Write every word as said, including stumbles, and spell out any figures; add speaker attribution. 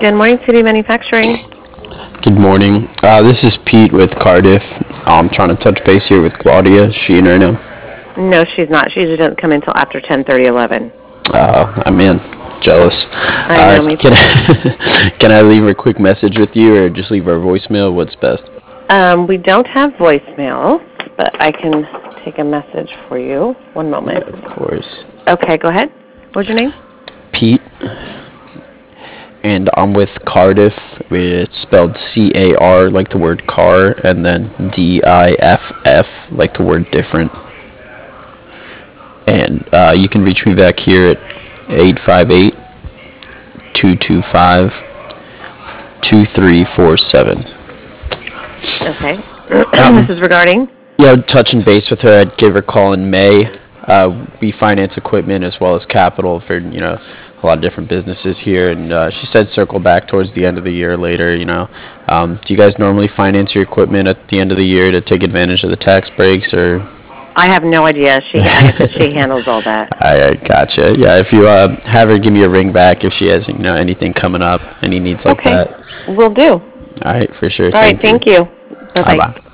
Speaker 1: Good morning, City Manufacturing.
Speaker 2: Good morning. Uh, this is Pete with Cardiff. I'm trying to touch base here with Claudia. Is she in right now?
Speaker 1: No, she's not. She usually doesn't come in until after ten thirty, eleven.
Speaker 2: Uh, I'm in. Jealous.
Speaker 1: I know,
Speaker 2: Uh,
Speaker 1: me
Speaker 2: can,
Speaker 1: too.
Speaker 2: I, can I leave her a quick message with you or just leave her a voicemail? What's best?
Speaker 1: Um, we don't have voicemail, but I can take a message for you. One moment.
Speaker 2: Of course.
Speaker 1: Okay, go ahead. What's your name?
Speaker 2: Pete. And I'm with Cardiff. It's spelled C A R, like the word car, and then D I F F, like the word different. And uh, you can reach me back here at eight five eight, two two five, two three four seven.
Speaker 1: Okay. This is regarding?
Speaker 2: Yeah, touching base with her. I'd give her a call in May. Uh, we finance equipment as well as capital for, you know, a lot of different businesses here. And uh, she said circle back towards the end of the year later, you know. Um, do you guys normally finance your equipment at the end of the year to take advantage of the tax breaks, or?
Speaker 1: I have no idea. She, like I said, she handles all that.
Speaker 2: I gotcha. Yeah, if you uh, have her give me a ring back if she has, you know, anything coming up, any needs like
Speaker 1: Okay.
Speaker 2: that.
Speaker 1: Will do.
Speaker 2: All right, for sure.
Speaker 1: All right, thank you. Bye-bye.
Speaker 2: Bye-bye.